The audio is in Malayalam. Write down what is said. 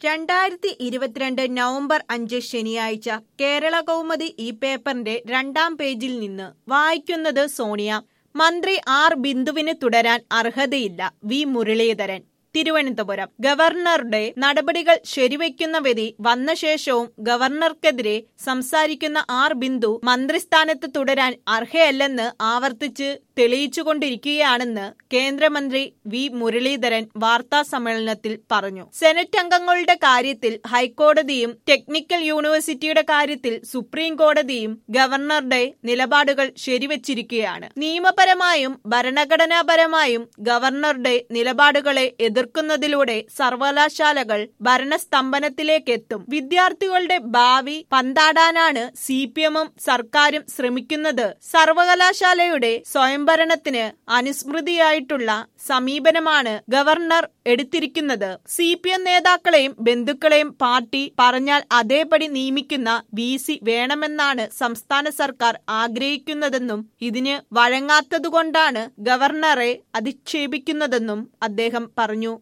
2022 നവംബർ 5 ശനിയാഴ്ച കേരള കൗമുദി ഈ പേപ്പറിന്റെ 2-ാം പേജിൽ നിന്ന് വായിക്കുന്നത് സോണിയ. മന്ത്രി ആർ ബിന്ദുവിന് തുടരാൻ അർഹതയില്ല, വി മുരളീധരൻ. തിരുവനന്തപുരം. ഗവർണറുടെ നടപടികൾ ശരിവയ്ക്കുന്ന വിധി വന്ന ശേഷവും ഗവർണർക്കെതിരെ സംസാരിക്കുന്ന ആർ ബിന്ദു മന്ത്രിസ്ഥാനത്ത് തുടരാൻ അർഹയല്ലെന്ന് ആവർത്തിച്ച് തെളിയിച്ചുകൊണ്ടിരിക്കുകയാണെന്ന് കേന്ദ്രമന്ത്രി വി മുരളീധരൻ വാർത്താസമ്മേളനത്തിൽ പറഞ്ഞു. സെനറ്റ് അംഗങ്ങളുടെ കാര്യത്തിൽ ഹൈക്കോടതിയും ടെക്നിക്കൽ യൂണിവേഴ്സിറ്റിയുടെ കാര്യത്തിൽ സുപ്രീം കോടതിയും ഗവർണറുടെ നിലപാടുകൾ ശരിവച്ചിരിക്കുകയാണ്. നിയമപരമായും ഭരണഘടനാപരമായും ഗവർണറുടെ നിലപാടുകളെ എതിർക്കുന്നതിലൂടെ സർവകലാശാലകൾ ഭരണസ്തംഭനത്തിലേക്കെത്തും. വിദ്യാർത്ഥികളുടെ ഭാവി പന്താടാനാണ് CPM-ഉം സർക്കാരും ശ്രമിക്കുന്നത്. സർവകലാശാലയുടെ സ്വയംഭരണത്തിന് അനുസ്മൃതിയായിട്ടുള്ള സമീപനമാണ് ഗവർണർ എടുത്തിരിക്കുന്നത്. CPM നേതാക്കളെയും ബന്ധുക്കളെയും പാർട്ടി പറഞ്ഞാൽ അതേപടി നിയമിക്കുന്ന VC വേണമെന്നാണ് സംസ്ഥാന സർക്കാർ ആഗ്രഹിക്കുന്നതെന്നും ഇതിന് വഴങ്ങാത്തതുകൊണ്ടാണ് ഗവർണറെ അധിക്ഷേപിക്കുന്നതെന്നും അദ്ദേഹം പറഞ്ഞു.